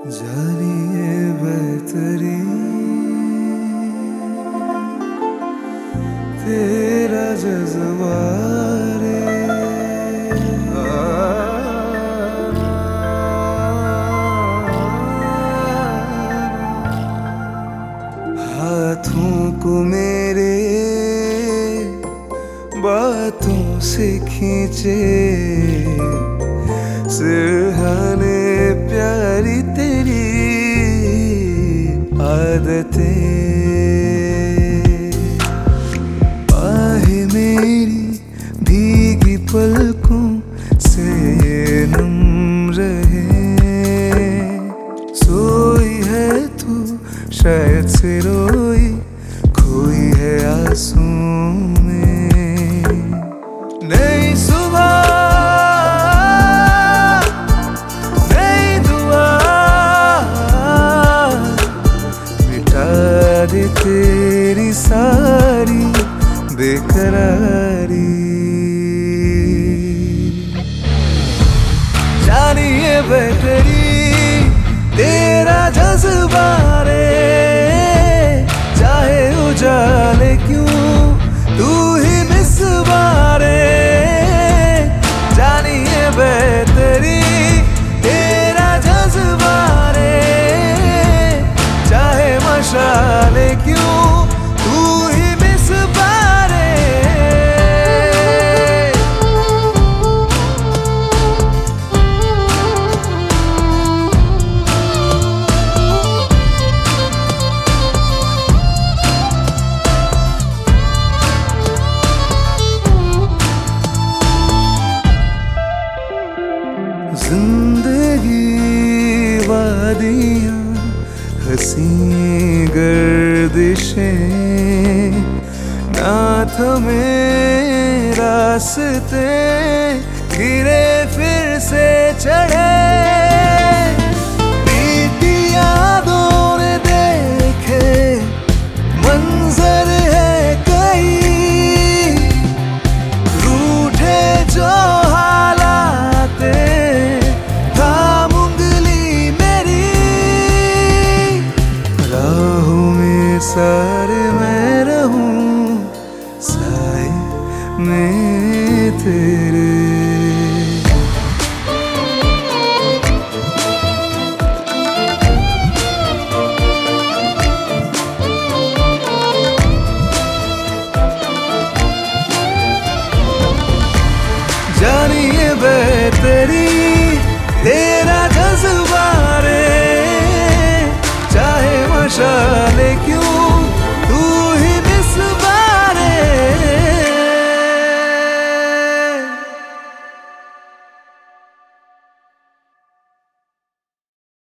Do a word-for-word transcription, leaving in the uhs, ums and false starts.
जानिए बेहतरी तेरा जज्बा रे, हाथों को मेरे बातों से खींचे सुहाने प्यारी तेरी आदतें, बाहें मेरी भीगी पलकों से नम रहे। सोई है तू शायद से रोई, खोई है आंसू में। नई सुबह तेरी सारी बेकरारी, जानिए बेहतरी तेरा जज्बा रे, चाहे उजाले क्यों तू ही मिसबा रे। जानिए बेहतरी तेरा जज्बा रे, चाहे मशाले क्यों तू ही मिसबा रे। जिंदगी वादियाँ हसी गर्दिशें, ना थमे रास्ते गिरे फिर से चढ़े। बीती यादों ने देखे मंजर है कई, रूठे जो हालात थाम उंगली मेरी। राहों में सारे मैं रहूं साए में तेरे।